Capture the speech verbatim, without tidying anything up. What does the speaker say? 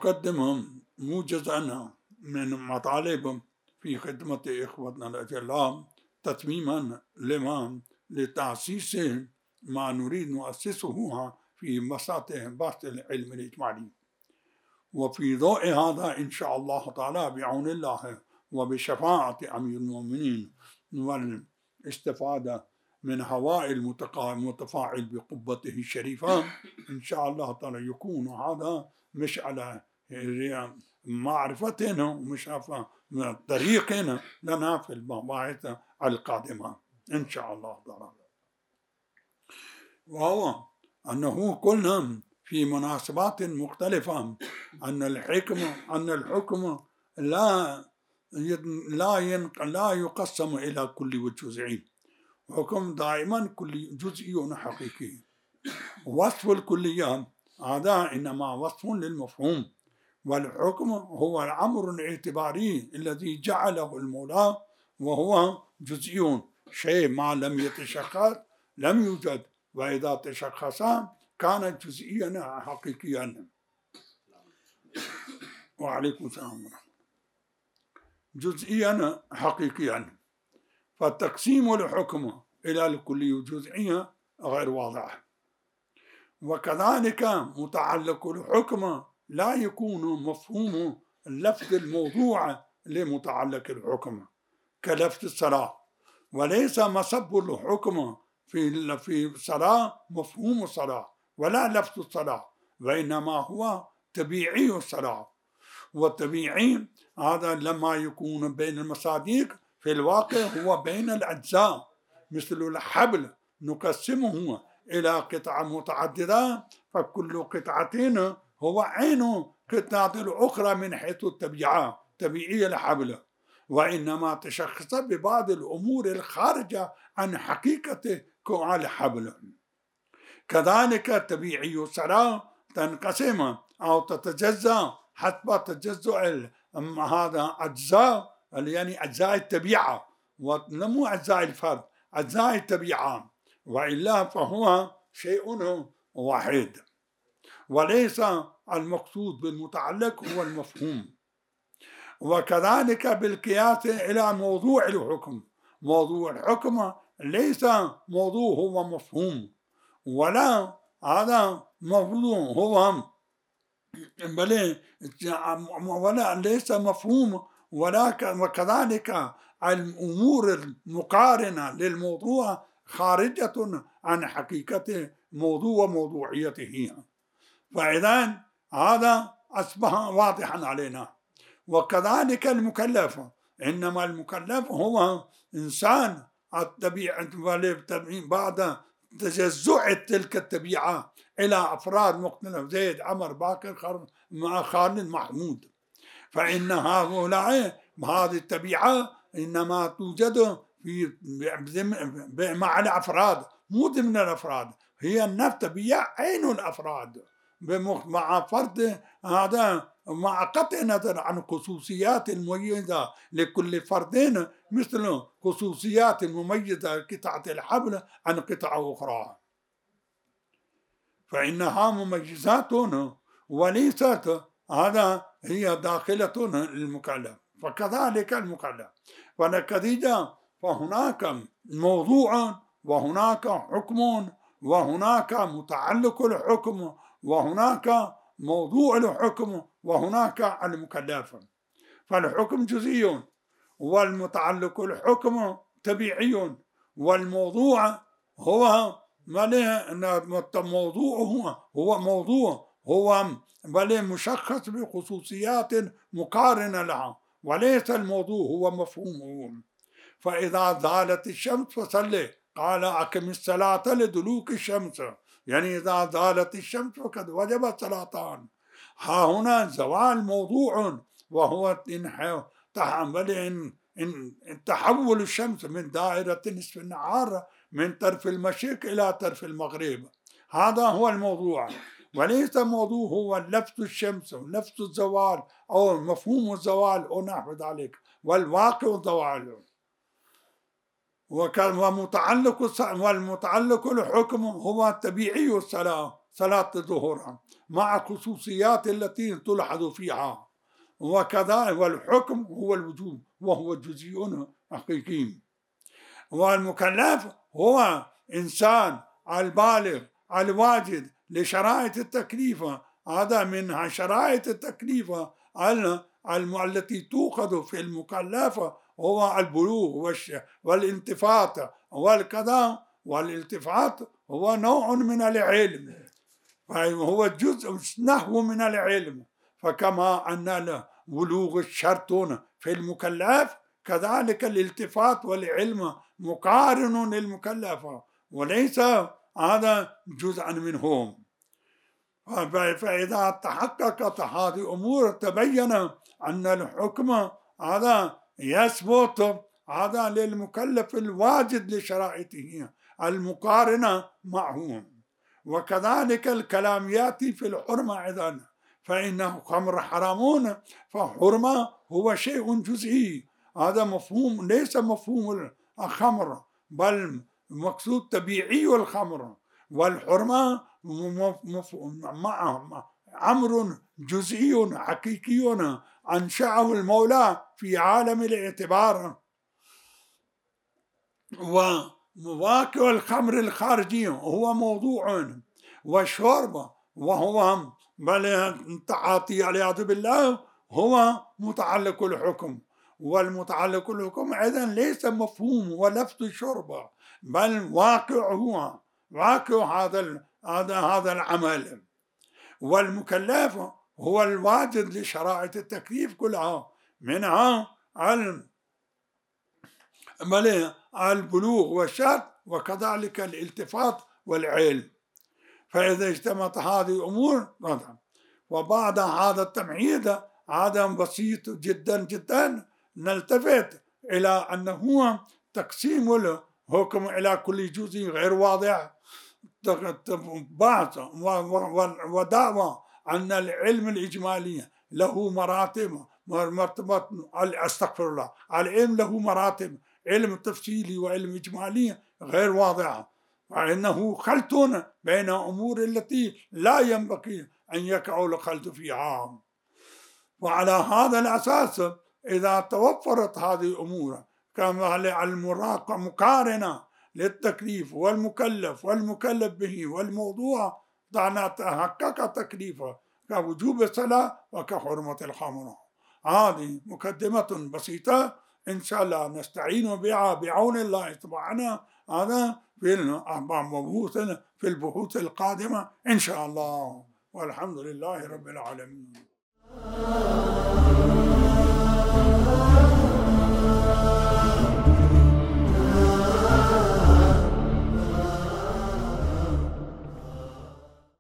نقدم موجزا من مطالب في خدمة إخوتنا الأجلاء تتميما لما لتأسيس ما نريد نؤسسه في بساط بسط العلم الإجمالي. وفي ضوء هذا إن شاء الله تعالى بعون الله وبشفاعة أمير المؤمنين والاستفادة من هواء المتفاعل بقبته الشريفة إن شاء الله تعالى يكون هذا مش على معرفتنا ومش على طريقنا لنا في المباحث القادمة إن شاء الله تعالى. وهو أنه قلنا في مناسبات مختلفة أن الحكم أن الحكم لا لا لا يقسم إلى كل جزئي. حكم دائما كل جزئي حقيقي. وصف الكليات هذا إنما وصف للمفهوم، والحكم هو الأمر الاعتباري الذي جعله المولى وهو جزئي، شيء ما لم يتشخص لم يوجد، وإذا تشخص كان جزئيا حقيقيا. وعليكم السلام ورحمة. جزئيا حقيقيا. فالتقسيم الحكم إلى الكلي جزئية غير واضح. وكذلك متعلق الحكم لا يكون مفهوم لفظ الموضوع لمتعلق الحكم كلفظ الصلاة، وليس مسب الحكم في في الصلاة مفهوم الصلاة ولا لفظ الصلاة، وإنما هو تبيعي الصلاة. والطبيعي هذا لما يكون بين المصادق في الواقع هو بين الأجزاء، مثل الحبل نقسمه إلى قطع متعددة، فكل قطعتين هو عين قطعة الأخرى من حيث الطبيعة، طبيعي الحبل، وإنما تشخص ببعض الأمور الخارجة عن حقيقة الحبل. كذلك طبيعي الصلاة تنقسم أو تتجزأ حسب تجزؤ هذا أجزاء، يعني أجزاء الطبيعة ولم أجزاء الفرد، أجزاء الطبيعة، وإلا فهو شيء واحد، وليس المقصود بالمتعلق هو المفهوم. وكذلك بالقياس إلى موضوع الحكم، موضوع الحكم ليس موضوع هو مفهوم، ولا هذا موضوع هو بل ولا ليس مفهوم، ولا وكذلك الأمور المقارنة للموضوع خارجة عن حقيقة موضوع وموضوعيته. فإذا هذا أصبح واضحا علينا. وكذلك المكلف، إنما المكلف هو إنسان الطبيعة بعد تجزع تلك الطبيعة إلى أفراد مختلفة، زيد عمر باكر خالد محمود، فإن هؤلاء هذه الطبيعة إنما توجد في مع الأفراد مو ضمن الأفراد، هي النفس طبيعة عين الأفراد مع فرد هذا، مع قطع نظر عن خصوصيات المميزة لكل فرد، مثل خصوصيات مميزة قطعة الحبل عن قطعة أخرى، فإنها مميزات وليست هذا هي داخلة للمكلف. فكذلك المكلف، فنكذا فهناك موضوع وهناك حكم وهناك متعلق الحكم وهناك موضوع الحكم وهناك المكلف. فالحكم جزئي والمتعلق الحكم طبيعي، والموضوع هو موضوع هو هو موضوع هو بل مشخص بخصوصيات مقارنة لها، وليس الموضوع هو مفهومه. فإذا زالت الشمس فصلي، قال أقم الصلاة لدلوك الشمس، يعني إذا زالت الشمس فقد وجبت صلاتان. ها هنا زوال موضوع، وهو إن إن تحول الشمس من دائرة نصف النهار من طرف المشرق إلى طرف المغرب، هذا هو الموضوع، وليس موضوع هو لفظ الشمس لفظ الزوال أو مفهوم الزوال أو نحو ذلك، والواقع الزوال. ومتعلق والمتعلق الحكم هو طبيعي الصلاة، صلاة الظهر مع خصوصيات التي تلحظ فيها، وكذا والحكم هو الوجوب وهو جزئي حقيقي. والمكلف هو إنسان البالغ الواجد لشرائط التكليف، هذا من شرائط التكليف التي توقظ في المكلف هو البلوغ والالتفات والكذا. والالتفات هو نوع من العلم، هو جزء نحو من العلم، فكما أن البلوغ شرط في المكلف كذلك الالتفات والعلم مقارن للمكلف وليس هذا جزءا منهم. فإذا تحققت هذه الأمور تبين أن الحكم هذا يثبت هذا للمكلف الواجد لشرائطه المقارنة معهم. وكذلك الكلام يأتي في الحرمة أيضا، فإنه خمر حرامون، فحرمة هو شيء جزئي، هذا مفهوم ليس مفهوم الخمر، بل مقصود طبيعي الخمر، والحرمة أمر جزئي حقيقي أنشأه المولى في عالم الاعتبار. وواقع الخمر الخارجي هو موضوع، والشرب وهو بل التعاطي والعياذ بالله هو متعلق الحكم، والمتعلق الحكم أيضا ليس مفهوم ولفظ الشرب، بل واقع هو واقع هذا هذا هذا العمل. والمكلف هو الواجد لشرائط التكليف كلها، منها البلوغ والشرط وكذلك الالتفات والعلم. فإذا اجتمعت هذه الأمور، وبعد هذا التمهيد هذا بسيط جدا جدا، نلتفت إلى أنه تقسيم الحكم إلى كل جزء غير واضح، بعض ودعوى أن العلم الإجمالي له مراتب، مرتبة استغفر الله العلم له مراتب، علم تفصيلي وعلم إجمالي غير واضح، وإنه خلط بين أمور التي لا ينبغي أن يقع الخلط فيها. وعلى هذا الأساس إذا توفرت هذه الأمور كما المراقبة مقارنة للتكليف والمكلف والمكلف به والموضوع، دعنا تحقق تكليفه كوجوب الصلاة وكحرمة الخمر. هذه مقدمة بسيطة إن شاء الله نستعين بها بعون الله سبحانه هذا في البحوث في البحوث القادمة إن شاء الله، والحمد لله رب العالمين.